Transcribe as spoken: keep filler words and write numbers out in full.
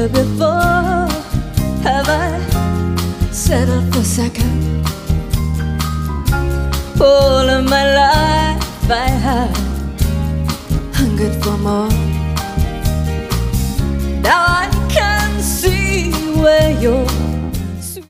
Never before have I settled for second. All of my life I have hungered for more. Now I can see where you're